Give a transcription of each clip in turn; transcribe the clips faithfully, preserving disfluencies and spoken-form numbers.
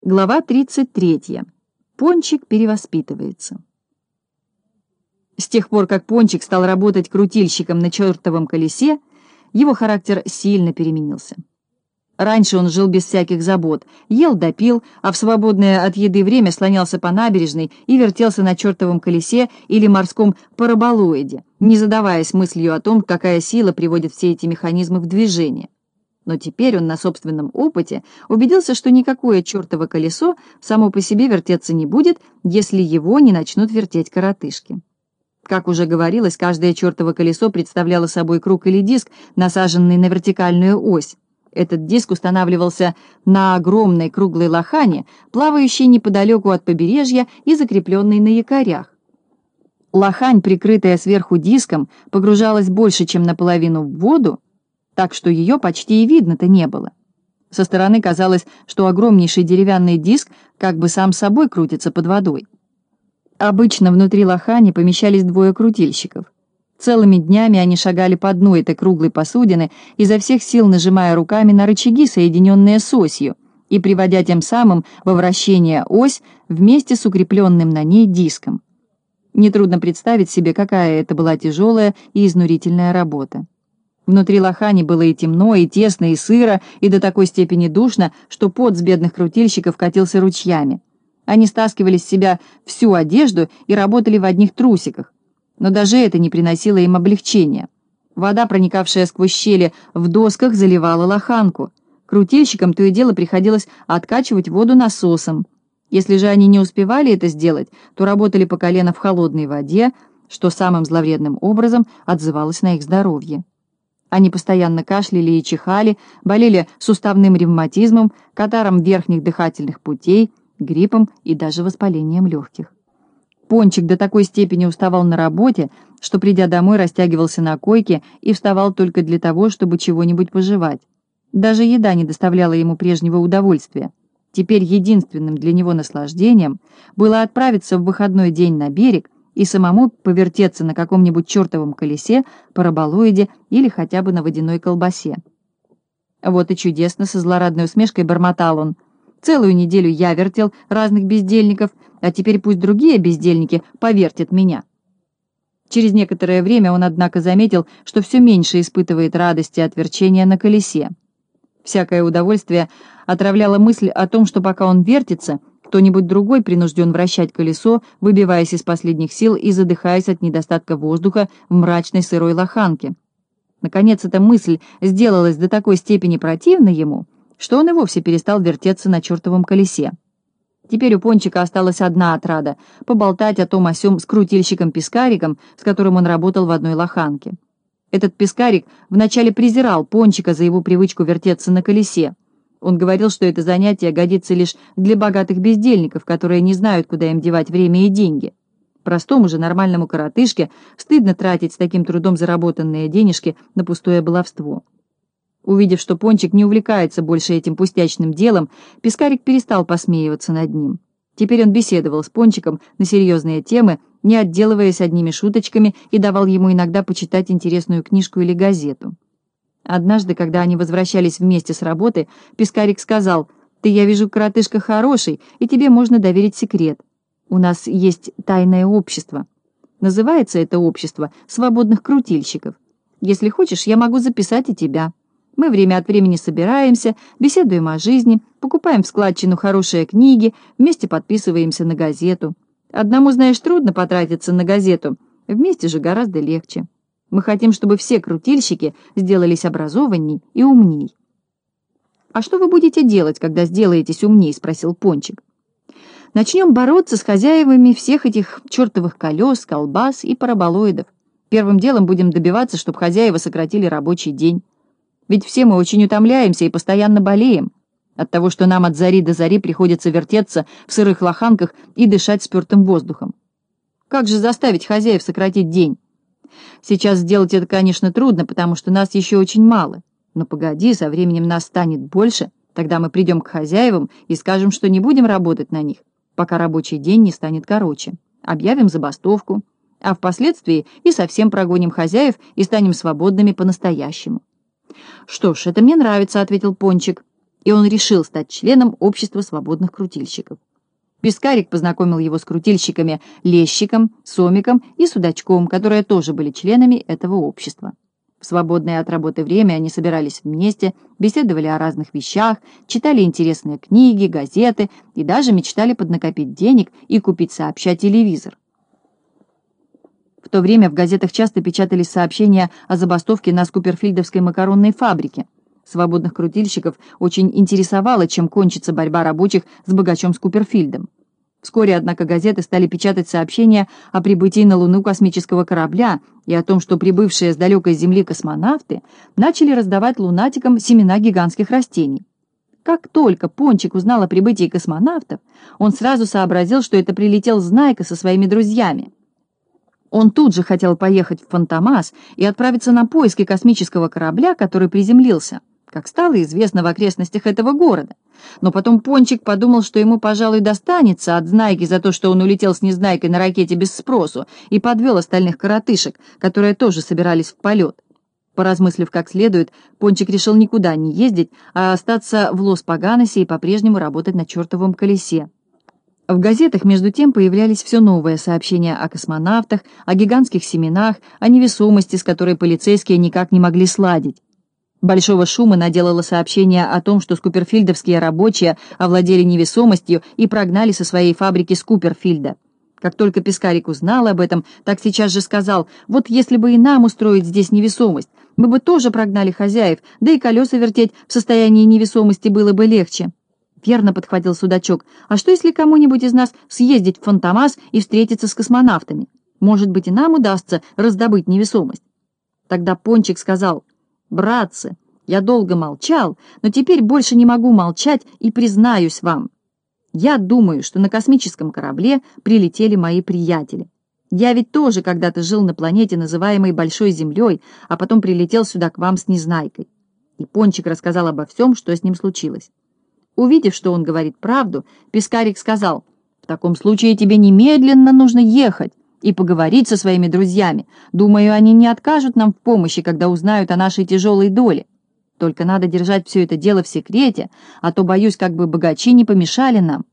Глава тридцать третья. Пончик перевоспитывается. С тех пор, как Пончик стал работать крутильщиком на чертовом колесе, его характер сильно переменился. Раньше он жил без всяких забот, ел да пил, а в свободное от еды время слонялся по набережной и вертелся на чертовом колесе или морском параболоиде, не задаваясь мыслью о том, какая сила приводит все эти механизмы в движение. Но теперь он на собственном опыте убедился, что никакое чертово колесо само по себе вертеться не будет, если его не начнут вертеть коротышки. Как уже говорилось, каждое чертово колесо представляло собой круг или диск, насаженный на вертикальную ось. Этот диск устанавливался на огромной круглой лохане, плавающей неподалеку от побережья и закрепленной на якорях. Лохань, прикрытая сверху диском, погружалась больше, чем наполовину в воду, так что ее почти и видно-то не было. Со стороны казалось, что огромнейший деревянный диск как бы сам собой крутится под водой. Обычно внутри лохани помещались двое крутильщиков. Целыми днями они шагали по дну этой круглой посудины, изо всех сил нажимая руками на рычаги, соединенные с осью, и приводя тем самым во вращение ось вместе с укрепленным на ней диском. Нетрудно представить себе, какая это была тяжелая и изнурительная работа. Внутри лохани было и темно, и тесно, и сыро, и до такой степени душно, что пот с бедных крутильщиков катился ручьями. Они стаскивали с себя всю одежду и работали в одних трусиках. Но даже это не приносило им облегчения. Вода, проникавшая сквозь щели в досках, заливала лоханку. Крутильщикам то и дело приходилось откачивать воду насосом. Если же они не успевали это сделать, то работали по колено в холодной воде, что самым зловредным образом отзывалось на их здоровье. Они постоянно кашляли и чихали, болели суставным ревматизмом, катаром верхних дыхательных путей, гриппом и даже воспалением легких. Пончик до такой степени уставал на работе, что, придя домой, растягивался на койке и вставал только для того, чтобы чего-нибудь пожевать. Даже еда не доставляла ему прежнего удовольствия. Теперь единственным для него наслаждением было отправиться в выходной день на берег и самому повертеться на каком-нибудь чертовом колесе, параболоиде или хотя бы на водяной колбасе. Вот и чудесно, со злорадной усмешкой бормотал он. Целую неделю я вертел разных бездельников, а теперь пусть другие бездельники повертят меня. Через некоторое время он, однако, заметил, что все меньше испытывает радости от верчения на колесе. Всякое удовольствие отравляло мысль о том, что пока он вертится, кто-нибудь другой принужден вращать колесо, выбиваясь из последних сил и задыхаясь от недостатка воздуха в мрачной сырой лоханке. Наконец, эта мысль сделалась до такой степени противной ему, что он и вовсе перестал вертеться на чертовом колесе. Теперь у Пончика осталась одна отрада — поболтать о том о сём с крутильщиком-пескариком, с которым он работал в одной лоханке. Этот пескарик вначале презирал Пончика за его привычку вертеться на колесе. Он говорил, что это занятие годится лишь для богатых бездельников, которые не знают, куда им девать время и деньги. Простому же нормальному коротышке стыдно тратить с таким трудом заработанные денежки на пустое баловство. Увидев, что Пончик не увлекается больше этим пустячным делом, пескарик перестал посмеиваться над ним. Теперь он беседовал с Пончиком на серьезные темы, не отделываясь одними шуточками, и давал ему иногда почитать интересную книжку или газету. Однажды, когда они возвращались вместе с работы, пескарик сказал: «Ты, я вижу, коротышка хороший, и тебе можно доверить секрет. У нас есть тайное общество. Называется это общество «Свободных крутильщиков». Если хочешь, я могу записать и тебя. Мы время от времени собираемся, беседуем о жизни, покупаем в складчину хорошие книги, вместе подписываемся на газету. Одному, знаешь, трудно потратиться на газету, вместе же гораздо легче. Мы хотим, чтобы все крутильщики сделались образованней и умней». «А что вы будете делать, когда сделаетесь умней?» — спросил Пончик. «Начнем бороться с хозяевами всех этих чертовых колес, колбас и параболоидов. Первым делом будем добиваться, чтобы хозяева сократили рабочий день. Ведь все мы очень утомляемся и постоянно болеем от того, что нам от зари до зари приходится вертеться в сырых лоханках и дышать спёртым воздухом. Как же заставить хозяев сократить день? Сейчас сделать это, конечно, трудно, потому что нас еще очень мало. Но погоди, со временем нас станет больше, тогда мы придем к хозяевам и скажем, что не будем работать на них, пока рабочий день не станет короче. Объявим забастовку, а впоследствии и совсем прогоним хозяев и станем свободными по-настоящему». «Что ж, это мне нравится», — ответил Пончик. и он решил стать членом общества свободных крутильщиков. Пискарик познакомил его с крутильщиками Лещиком, Сомиком и Судачком, которые тоже были членами этого общества. В свободное от работы время они собирались вместе, беседовали о разных вещах, читали интересные книги, газеты и даже мечтали поднакопить денег и купить сообща телевизор. В то время в газетах часто печатались сообщения о забастовке на Скуперфильдовской макаронной фабрике. Свободных крутильщиков очень интересовало, чем кончится борьба рабочих с богачом Скуперфильдом. Вскоре, однако, газеты стали печатать сообщения о прибытии на Луну космического корабля и о том, что прибывшие с далекой Земли космонавты начали раздавать лунатикам семена гигантских растений. Как только Пончик узнал о прибытии космонавтов, он сразу сообразил, что это прилетел Знайка со своими друзьями. Он тут же хотел поехать в Фантомас и отправиться на поиски космического корабля, который приземлился, как стало известно в окрестностях этого города. Но потом Пончик подумал, что ему, пожалуй, достанется от Знайки за то, что он улетел с Незнайкой на ракете без спросу и подвел остальных коротышек, которые тоже собирались в полет. Поразмыслив как следует, Пончик решил никуда не ездить, а остаться в Лос-Паганосе и по-прежнему работать на чертовом колесе. В газетах, между тем, появлялись все новые сообщения о космонавтах, о гигантских семенах, о невесомости, с которой полицейские никак не могли сладить. Большого шума наделало сообщение о том, что скуперфильдовские рабочие овладели невесомостью и прогнали со своей фабрики Скуперфильда. Как только Пискарик узнал об этом, так сейчас же сказал: «Вот если бы и нам устроить здесь невесомость, мы бы тоже прогнали хозяев, да и колеса вертеть в состоянии невесомости было бы легче». «Верно», — подхватил Судачок. «А что, если кому-нибудь из нас съездить в Фантомас и встретиться с космонавтами? Может быть, и нам удастся раздобыть невесомость?» Тогда Пончик сказал: «Братцы, я долго молчал, но теперь больше не могу молчать и признаюсь вам. Я думаю, что на космическом корабле прилетели мои приятели. Я ведь тоже когда-то жил на планете, называемой Большой Землей, а потом прилетел сюда к вам с Незнайкой». И Пончик рассказал обо всем, что с ним случилось. Увидев, что он говорит правду, Пискарик сказал: «В таком случае тебе немедленно нужно ехать и поговорить со своими друзьями. Думаю, они не откажут нам в помощи, когда узнают о нашей тяжелой доле. Только надо держать все это дело в секрете, а то, боюсь, как бы богачи не помешали нам».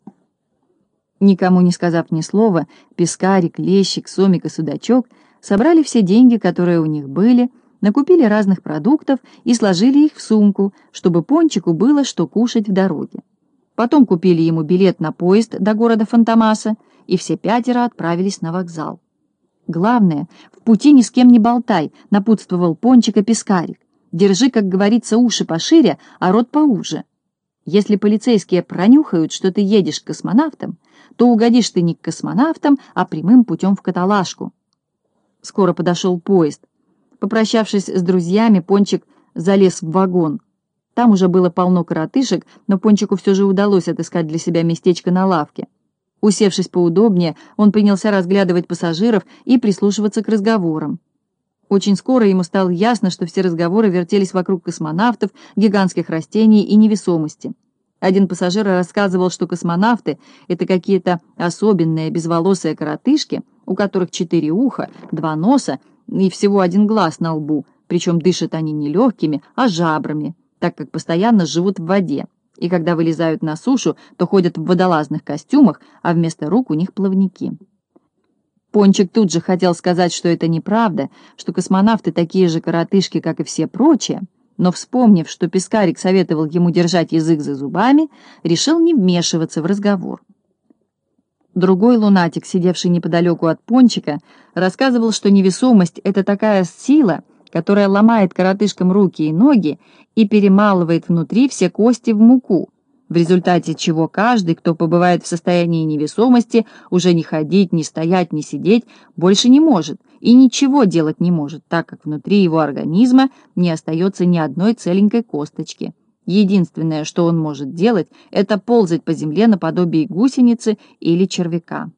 Никому не сказав ни слова, Пискарик, Лещик, Сомик и Судачок собрали все деньги, которые у них были, накупили разных продуктов и сложили их в сумку, чтобы Пончику было что кушать в дороге. Потом купили ему билет на поезд до города Фантомаса, и все пятеро отправились на вокзал. «Главное, в пути ни с кем не болтай», — напутствовал Пончика Пискарик. «Держи, как говорится, уши пошире, а рот поуже. Если полицейские пронюхают, что ты едешь к космонавтам, то угодишь ты не к космонавтам, а прямым путем в каталажку». Скоро подошел поезд. Попрощавшись с друзьями, Пончик залез в вагон. Там уже было полно коротышек, но Пончику все же удалось отыскать для себя местечко на лавке. Усевшись поудобнее, он принялся разглядывать пассажиров и прислушиваться к разговорам. Очень скоро ему стало ясно, что все разговоры вертелись вокруг космонавтов, гигантских растений и невесомости. Один пассажир рассказывал, что космонавты — это какие-то особенные безволосые коротышки, у которых четыре уха, два носа и всего один глаз на лбу, причем дышат они не легкими, а жабрами, так как постоянно живут в воде, и когда вылезают на сушу, то ходят в водолазных костюмах, а вместо рук у них плавники. Пончик тут же хотел сказать, что это неправда, что космонавты такие же коротышки, как и все прочие, но, вспомнив, что Пискарик советовал ему держать язык за зубами, решил не вмешиваться в разговор. Другой лунатик, сидевший неподалеку от Пончика, рассказывал, что невесомость — это такая сила, которая ломает коротышкам руки и ноги и перемалывает внутри все кости в муку, в результате чего каждый, кто побывает в состоянии невесомости, уже не ходить, не стоять, не сидеть, больше не может и ничего делать не может, так как внутри его организма не остается ни одной целенькой косточки. Единственное, что он может делать, это ползать по земле наподобие гусеницы или червяка.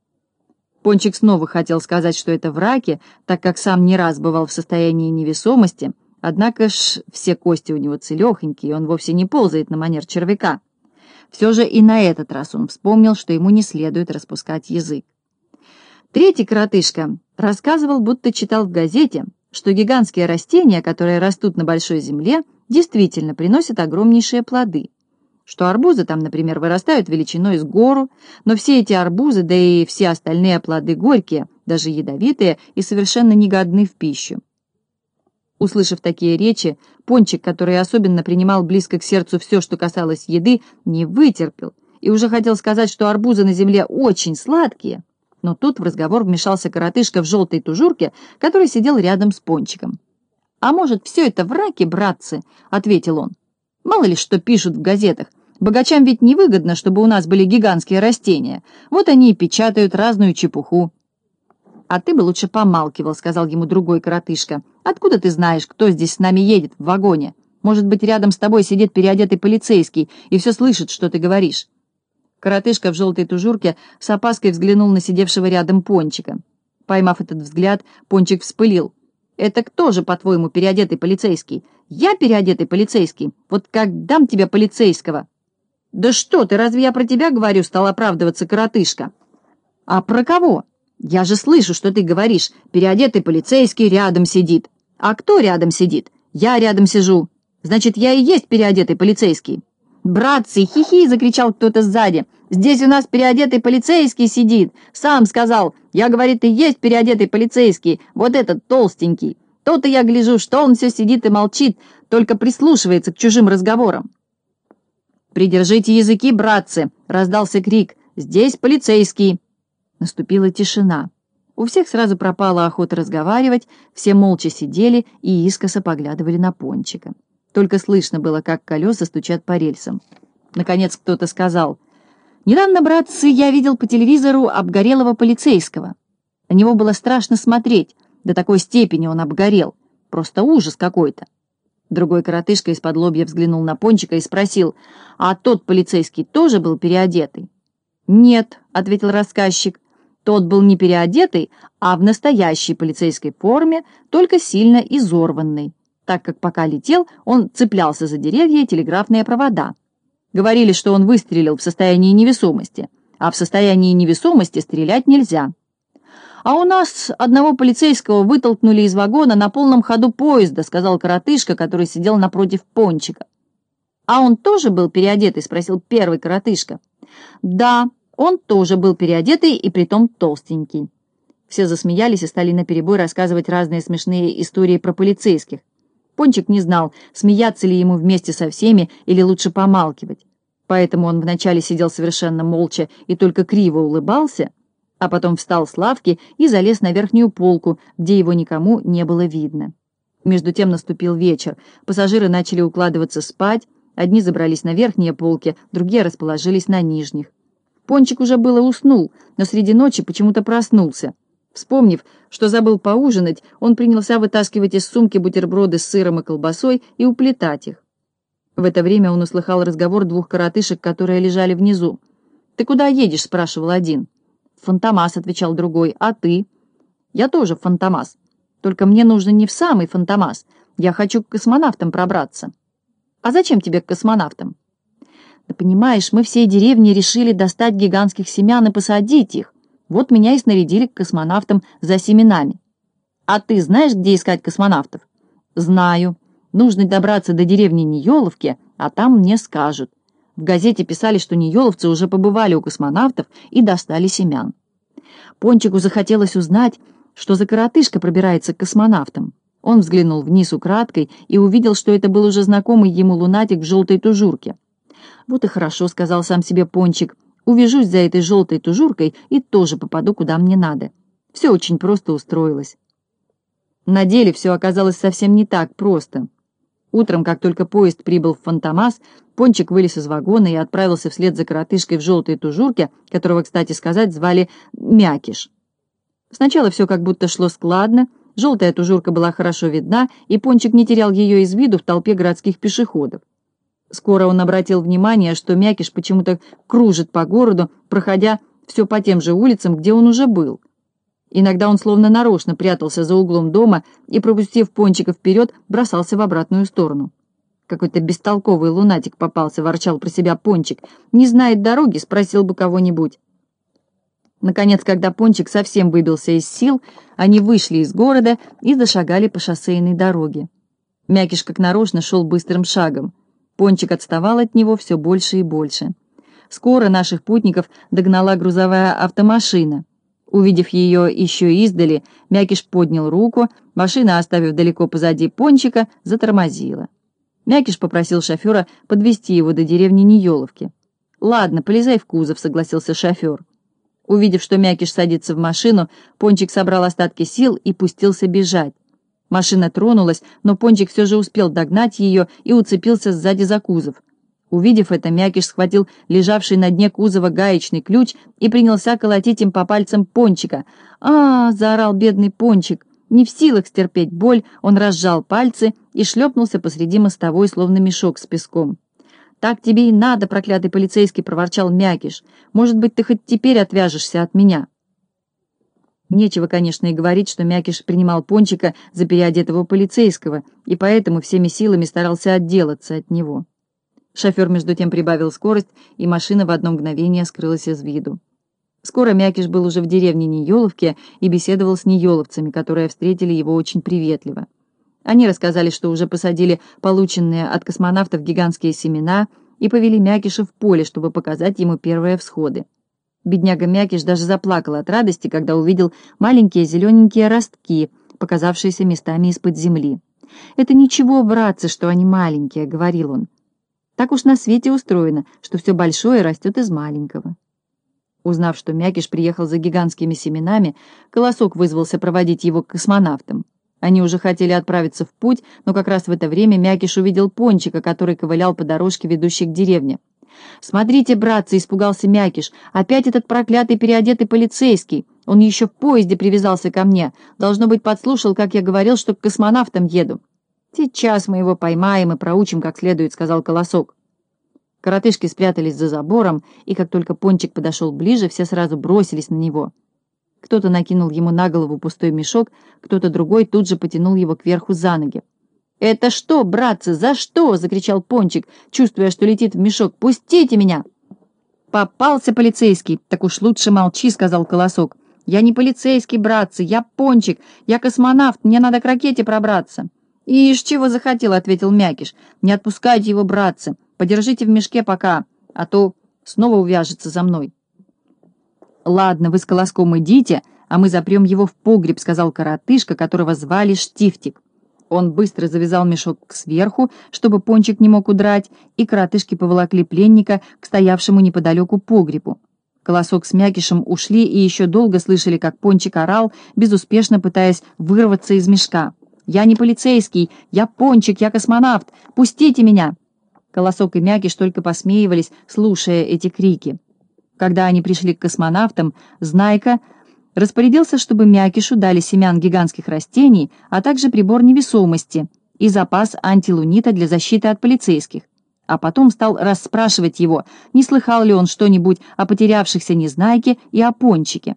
Пончик снова хотел сказать, что это враки, так как сам не раз бывал в состоянии невесомости, однако ж все кости у него целехонькие, и он вовсе не ползает на манер червяка. Все же и на этот раз он вспомнил, что ему не следует распускать язык. Третий коротышка рассказывал, будто читал в газете, что гигантские растения, которые растут на большой земле, действительно приносят огромнейшие плоды, что арбузы там, например, вырастают величиной с гору, но все эти арбузы, да и все остальные плоды горькие, даже ядовитые и совершенно негодны в пищу. Услышав такие речи, Пончик, который особенно принимал близко к сердцу все, что касалось еды, не вытерпел и уже хотел сказать, что арбузы на земле очень сладкие, но тут в разговор вмешался коротышка в желтой тужурке, который сидел рядом с Пончиком. «А может, все это враки, братцы?» — ответил он. «Мало ли что пишут в газетах. Богачам ведь невыгодно, чтобы у нас были гигантские растения. Вот они и печатают разную чепуху». «А ты бы лучше помалкивал», — сказал ему другой коротышка. «Откуда ты знаешь, кто здесь с нами едет в вагоне? Может быть, рядом с тобой сидит переодетый полицейский и все слышит, что ты говоришь». Коротышка в желтой тужурке с опаской взглянул на сидевшего рядом Пончика. Поймав этот взгляд, Пончик вспылил. «Это кто же, по-твоему, переодетый полицейский? Я переодетый полицейский? Вот как дам тебе полицейского!» «Да что ты, разве я про тебя говорю?» — стал оправдываться коротышка. «А про кого? Я же слышу, что ты говоришь. Переодетый полицейский рядом сидит. А кто рядом сидит? Я рядом сижу. Значит, я и есть переодетый полицейский». «Братцы, хихи!» — закричал кто-то сзади. «Здесь у нас переодетый полицейский сидит. Сам сказал. Я, говорит, и есть переодетый полицейский. Вот этот толстенький. То-то я гляжу, что он все сидит и молчит, только прислушивается к чужим разговорам». «Придержите языки, братцы!» — раздался крик. «Здесь полицейский!» Наступила тишина. У всех сразу пропала охота разговаривать, все молча сидели и искоса поглядывали на Пончика. Только слышно было, как колеса стучат по рельсам. Наконец кто-то сказал: «Недавно, братцы, я видел по телевизору обгорелого полицейского. На него было страшно смотреть, до такой степени он обгорел. Просто ужас какой-то». Другой коротышка из-под лобья взглянул на Пончика и спросил: «А тот полицейский тоже был переодетый?» «Нет», — ответил рассказчик, — «тот был не переодетый, а в настоящей полицейской форме, только сильно изорванный, так как пока летел, он цеплялся за деревья и телеграфные провода. Говорили, что он выстрелил в состоянии невесомости, а в состоянии невесомости стрелять нельзя. А у нас одного полицейского вытолкнули из вагона на полном ходу поезда», — сказал коротышка, который сидел напротив Пончика. «А он тоже был переодетый?» — спросил первый коротышка. «Да, он тоже был переодетый и притом толстенький». Все засмеялись и стали наперебой рассказывать разные смешные истории про полицейских. Пончик не знал, смеяться ли ему вместе со всеми или лучше помалкивать. Поэтому он вначале сидел совершенно молча и только криво улыбался, а потом встал с лавки и залез на верхнюю полку, где его никому не было видно. Между тем наступил вечер. Пассажиры начали укладываться спать. Одни забрались на верхние полки, другие расположились на нижних. Пончик уже было уснул, но среди ночи почему-то проснулся. Вспомнив, что забыл поужинать, он принялся вытаскивать из сумки бутерброды с сыром и колбасой и уплетать их. В это время он услыхал разговор двух коротышек, которые лежали внизу. «Ты куда едешь?» — спрашивал один. «В Фантомас», — отвечал другой. «А ты?» «Я тоже в Фантомас. Только мне нужно не в самый Фантомас. Я хочу к космонавтам пробраться». «А зачем тебе к космонавтам?» «Да понимаешь, мы всей деревней решили достать гигантских семян и посадить их. Вот меня и снарядили к космонавтам за семенами». «А ты знаешь, где искать космонавтов?» «Знаю. Нужно добраться до деревни Ниеловки, а там мне скажут. В газете писали, что ниеловцы уже побывали у космонавтов и достали семян». Пончику захотелось узнать, что за коротышка пробирается к космонавтам. Он взглянул вниз украдкой и увидел, что это был уже знакомый ему лунатик в желтой тужурке. «Вот и хорошо», — сказал сам себе Пончик. «Увяжусь за этой желтой тужуркой и тоже попаду, куда мне надо». Все очень просто устроилось. На деле все оказалось совсем не так просто. Утром, как только поезд прибыл в Фантомас, Пончик вылез из вагона и отправился вслед за коротышкой в желтой тужурке, которого, кстати сказать, звали Мякиш. Сначала все как будто шло складно, желтая тужурка была хорошо видна, и Пончик не терял ее из виду в толпе городских пешеходов. Скоро он обратил внимание, что Мякиш почему-то кружит по городу, проходя все по тем же улицам, где он уже был. Иногда он словно нарочно прятался за углом дома и, пропустив Пончика вперед, бросался в обратную сторону. «Какой-то бестолковый лунатик попался», — ворчал про себя Пончик. «Не знает дороги, спросил бы кого-нибудь». Наконец, когда Пончик совсем выбился из сил, они вышли из города и зашагали по шоссейной дороге. Мякиш как нарочно шел быстрым шагом. Пончик отставал от него все больше и больше. Скоро наших путников догнала грузовая автомашина. Увидев ее еще издали, Мякиш поднял руку, машина, оставив далеко позади Пончика, затормозила. Мякиш попросил шофера подвезти его до деревни Ниеловки. «Ладно, полезай в кузов», — согласился шофер. Увидев, что Мякиш садится в машину, Пончик собрал остатки сил и пустился бежать. Машина тронулась, но Пончик все же успел догнать ее и уцепился сзади за кузов. Увидев это, Мякиш схватил лежавший на дне кузова гаечный ключ и принялся колотить им по пальцам Пончика. «А-а-а!» — заорал бедный Пончик. Не в силах стерпеть боль, он разжал пальцы и шлепнулся посреди мостовой, словно мешок с песком. «Так тебе и надо, проклятый полицейский!» — проворчал Мякиш. «Может быть, ты хоть теперь отвяжешься от меня?» Нечего, конечно, и говорить, что Мякиш принимал Пончика за переодетого полицейского, и поэтому всеми силами старался отделаться от него. Шофер между тем прибавил скорость, и машина в одно мгновение скрылась из виду. Скоро Мякиш был уже в деревне Ниеловке и беседовал с ниеловцами, которые встретили его очень приветливо. Они рассказали, что уже посадили полученные от космонавтов гигантские семена и повели Мякиша в поле, чтобы показать ему первые всходы. Бедняга Мякиш даже заплакал от радости, когда увидел маленькие зелененькие ростки, показавшиеся местами из-под земли. «Это ничего, братцы, что они маленькие», — говорил он. «Так уж на свете устроено, что все большое растет из маленького». Узнав, что Мякиш приехал за гигантскими семенами, Колосок вызвался проводить его к космонавтам. Они уже хотели отправиться в путь, но как раз в это время Мякиш увидел Пончика, который ковылял по дорожке, ведущей к деревне. «Смотрите, братцы!» — испугался Мякиш. «Опять этот проклятый переодетый полицейский! Он еще в поезде привязался ко мне. Должно быть, подслушал, как я говорил, что к космонавтам еду». «Сейчас мы его поймаем и проучим как следует», — сказал Колосок. Коротышки спрятались за забором, и как только Пончик подошел ближе, все сразу бросились на него. Кто-то накинул ему на голову пустой мешок, кто-то другой тут же потянул его кверху за ноги. «Это что, братцы, за что?» — закричал Пончик, чувствуя, что летит в мешок. «Пустите меня!» «Попался полицейский! Так уж лучше молчи», — сказал Колосок. «Я не полицейский, братцы, я Пончик, я космонавт, мне надо к ракете пробраться». «Ишь, чего захотел», — ответил Мякиш. «Не отпускайте его, братцы, подержите в мешке пока, а то снова увяжется за мной». «Ладно, вы с Колоском идите, а мы запрем его в погреб», — сказал коротышка, которого звали Штифтик. Он быстро завязал мешок сверху, чтобы Пончик не мог удрать, и коротышки поволокли пленника к стоявшему неподалеку погребу. Колосок с Мякишем ушли и еще долго слышали, как Пончик орал, безуспешно пытаясь вырваться из мешка. «Я не полицейский, я Пончик, я космонавт, пустите меня!» Колосок и Мякиш только посмеивались, слушая эти крики. Когда они пришли к космонавтам, Знайка распорядился, чтобы Мякишу дали семян гигантских растений, а также прибор невесомости и запас антилунита для защиты от полицейских. А потом стал расспрашивать его, не слыхал ли он что-нибудь о потерявшихся Незнайке и о Пончике.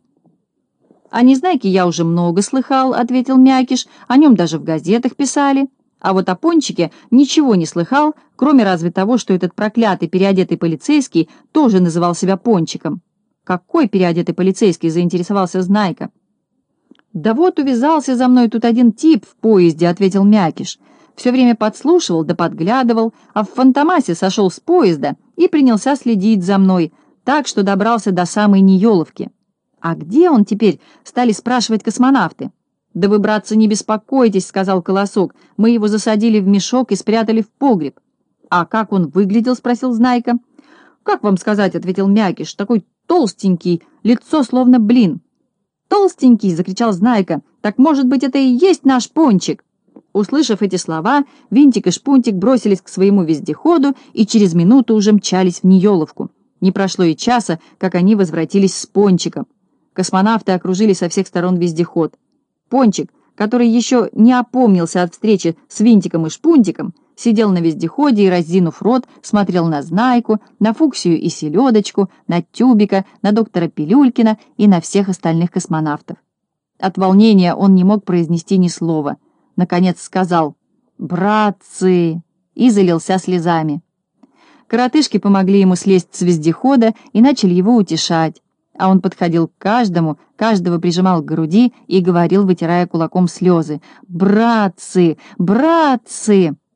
«О Незнайке я уже много слыхал», — ответил Мякиш, — «о нем даже в газетах писали. А вот о Пончике ничего не слыхал, кроме разве того, что этот проклятый переодетый полицейский тоже называл себя Пончиком». «Какой переодетый полицейский?» — заинтересовался Знайка. «Да вот увязался за мной тут один тип в поезде», — ответил Мякиш. «Все время подслушивал да подглядывал, а в Фантомасе сошел с поезда и принялся следить за мной, так что добрался до самой Ниеловки». «А где он теперь?» — стали спрашивать космонавты. «Да вы, братцы, не беспокойтесь», — сказал Колосок. «Мы его засадили в мешок и спрятали в погреб». «А как он выглядел?» — спросил Знайка. «Как вам сказать?» — ответил Мякиш. «Такой толстенький, лицо словно блин». «Толстенький!» — закричал Знайка. «Так, может быть, это и есть наш Пончик?» Услышав эти слова, Винтик и Шпунтик бросились к своему вездеходу и через минуту уже мчались в Ниеловку. Не прошло и часа, как они возвратились с Пончиком. Космонавты окружили со всех сторон вездеход. Пончик, который еще не опомнился от встречи с Винтиком и Шпунтиком, сидел на вездеходе и, раздвинув рот, смотрел на Знайку, на Фуксию и Селедочку, на Тюбика, на доктора Пилюлькина и на всех остальных космонавтов. От волнения он не мог произнести ни слова. Наконец сказал «Братцы!» и залился слезами. Коротышки помогли ему слезть с вездехода и начали его утешать. А он подходил к каждому, каждого прижимал к груди и говорил, вытирая кулаком слезы: «Братцы! Братцы!»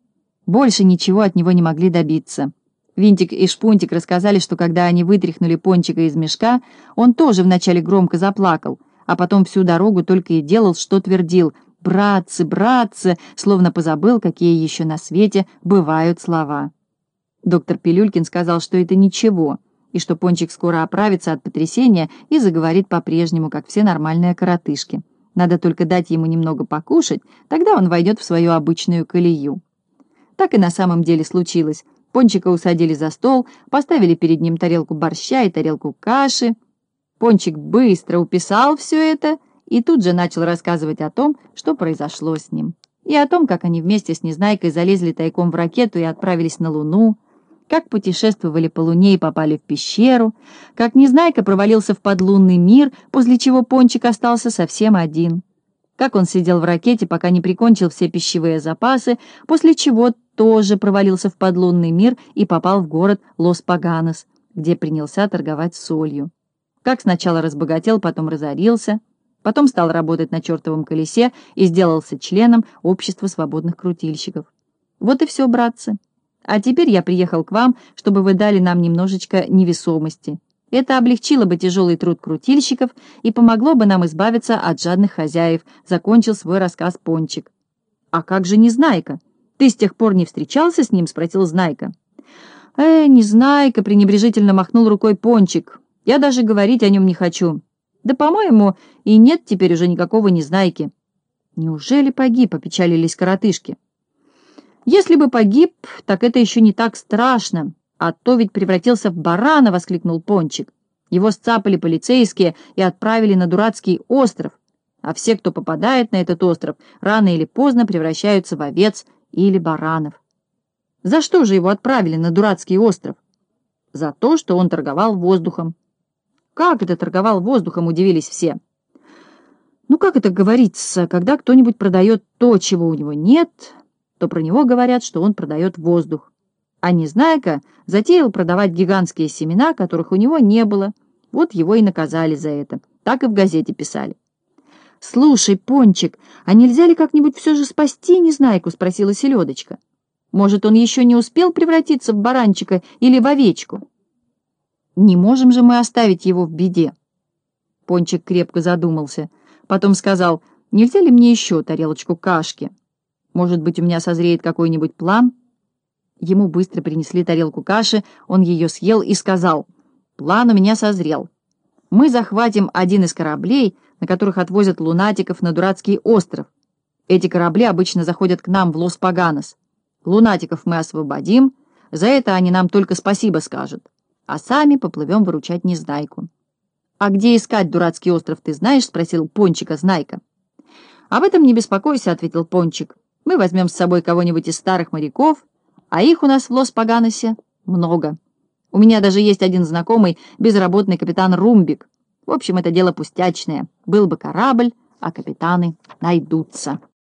Больше ничего от него не могли добиться. Винтик и Шпунтик рассказали, что когда они вытряхнули Пончика из мешка, он тоже вначале громко заплакал, а потом всю дорогу только и делал, что твердил: «Братцы, братцы», словно позабыл, какие еще на свете бывают слова. Доктор Пилюлькин сказал, что это ничего, и что Пончик скоро оправится от потрясения и заговорит по-прежнему, как все нормальные коротышки. Надо только дать ему немного покушать, тогда он войдет в свою обычную колею. Так и на самом деле случилось. Пончика усадили за стол, поставили перед ним тарелку борща и тарелку каши. Пончик быстро уписал все это и тут же начал рассказывать о том, что произошло с ним, и о том, как они вместе с Незнайкой залезли тайком в ракету и отправились на Луну, как путешествовали по Луне и попали в пещеру, как Незнайка провалился в подлунный мир, после чего Пончик остался совсем один, как он сидел в ракете, пока не прикончил все пищевые запасы, после чего тоже провалился в подлунный мир и попал в город Лос-Паганос, где принялся торговать солью. Как сначала разбогател, потом разорился, потом стал работать на чертовом колесе и сделался членом общества свободных крутильщиков. Вот и все, братцы. А теперь я приехал к вам, чтобы вы дали нам немножечко невесомости. Это облегчило бы тяжелый труд крутильщиков и помогло бы нам избавиться от жадных хозяев», — закончил свой рассказ Пончик. «А как же Незнайка? Ты с тех пор не встречался с ним?» — спросил Знайка. «Э, Незнайка», — пренебрежительно махнул рукой Пончик. «Я даже говорить о нем не хочу. Да, по-моему, и нет теперь уже никакого Незнайки». «Неужели погиб?» — опечалились коротышки. «Если бы погиб, так это еще не так страшно. А то ведь превратился в барана!» — воскликнул Пончик. «Его сцапали полицейские и отправили на дурацкий остров. А все, кто попадает на этот остров, рано или поздно превращаются в овец или баранов». «За что же его отправили на дурацкий остров?» «За то, что он торговал воздухом». «Как это торговал воздухом?» — удивились все. «Ну, как это говорится, когда кто-нибудь продает то, чего у него нет, то про него говорят, что он продает воздух. А Незнайка затеял продавать гигантские семена, которых у него не было. Вот его и наказали за это. Так и в газете писали». «Слушай, Пончик, а нельзя ли как-нибудь все же спасти Незнайку?» — спросила Селедочка. «Может, он еще не успел превратиться в баранчика или в овечку?» «Не можем же мы оставить его в беде». Пончик крепко задумался. Потом сказал: «Нельзя ли мне еще тарелочку кашки? Может быть, у меня созреет какой-нибудь план?» Ему быстро принесли тарелку каши, он ее съел и сказал: «План у меня созрел. Мы захватим один из кораблей, на которых отвозят лунатиков на дурацкий остров. Эти корабли обычно заходят к нам в Лос-Паганос. Лунатиков мы освободим, за это они нам только спасибо скажут, а сами поплывем выручать Незнайку». «А где искать дурацкий остров, ты знаешь?» — спросил Пончика Знайка. «Об этом не беспокойся», — ответил Пончик. «Мы возьмем с собой кого-нибудь из старых моряков, а их у нас в Лос-Паганосе много. У меня даже есть один знакомый, безработный капитан Румбик. В общем, это дело пустячное. Был бы корабль, а капитаны найдутся».